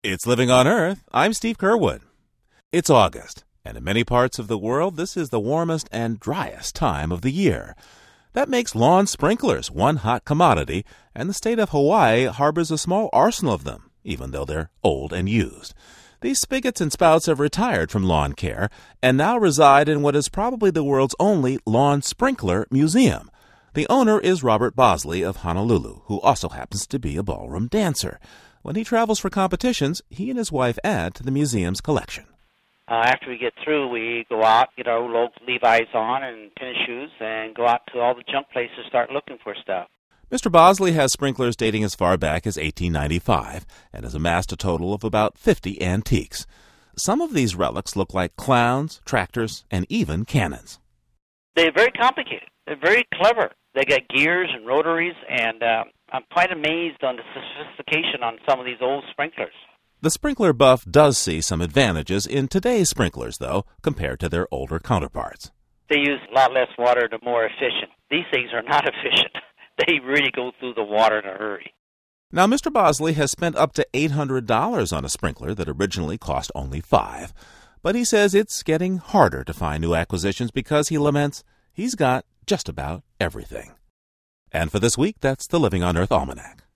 It's Living on Earth. I'm Steve Curwood. It's August, and in many parts of the world, this is the warmest and driest time of the year. That makes lawn sprinklers one hot commodity, and the state of Hawaii harbors a small arsenal of them, even though they're old and used. These spigots and spouts have retired from lawn care and now reside in what is probably the world's only lawn sprinkler museum. The owner is Robert Bosley of Honolulu, who also happens to be a ballroom dancer. When he travels for competitions, he and his wife add to the museum's collection. After we get through, we go out, get our local Levi's on and tennis shoes, and go out to all the junk places, start looking for stuff. Mr. Bosley has sprinklers dating as far back as 1895 and has amassed a total of about 50 antiques. Some of these relics look like clowns, tractors, and even cannons. They're very complicated. They're very clever. They got gears and rotaries, and I'm quite amazed on the sophistication on some of these old sprinklers. The sprinkler buff does see some advantages in today's sprinklers, though, compared to their older counterparts. They use a lot less water. They're more efficient. These things are not efficient. They really go through the water in a hurry. Now, Mr. Bosley has spent up to $800 on a sprinkler that originally cost only $5. But he says it's getting harder to find new acquisitions because, he laments, he's got just about everything. And for this week, that's the Living on Earth Almanac.